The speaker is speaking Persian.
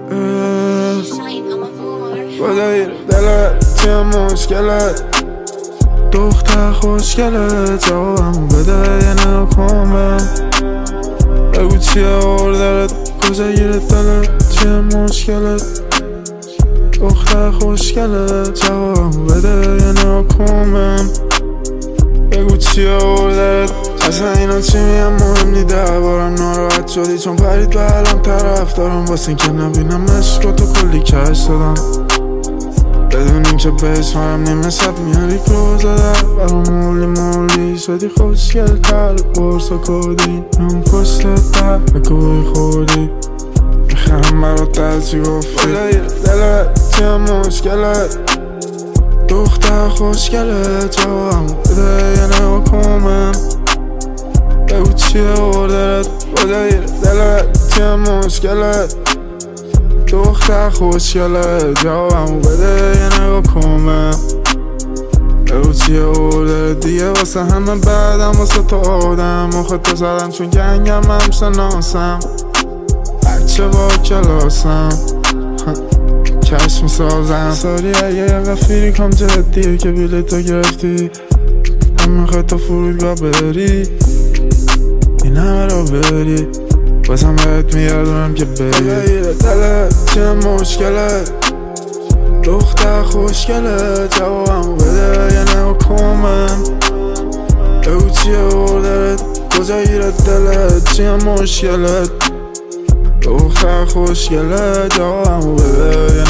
خدای دلت چیه مشکلت دختر خوشگلت جوابمو بده یه نکنم بگو چیه اردرت کجا گیره دلت چیه مشکلت دختر خوشگلت جوابمو بده یه نکنم بگو چیه اردرت اصلا اینا چی میگم مهم نی دربارم ناراحت شدی چون پرید به علم طرف دارم واسه این که نبینم عشقاتو کلی کش دادم بدونیم که بهش مارم نیمه شب میاری کروزه در برام مولی شدی خوشگل تر برسا کردی من پشتت در بگوی خوردی میخرم برات در چی گفتی خدای دلت چیه مشکلت دختر خوشگلت جوابمو بده یه نکنم بگو چیه اردرت خدای دلت چیه مشکلت دختر خوشگلت جوابمو بده یه نگاه کنم بگو چیه اردرت دیگه واسه همه بعدم واسه تو آدم مخه تو زدم چون گنگم هم شناسم بچه با کلاسم کش میسازم ساری اگه یه غفیری کام جدیه که بیلیتو گرفتی هم میخوای تا فرودگاه بری این همه را بری بازم بهت میگردونم که بری دلت چیه مشکلت دختر خوشگلت جوابمو بده یه نکنم بگو چیه اردرت کجا گیره دلت چیه مشکلت دختر خوشگلت جوابمو بده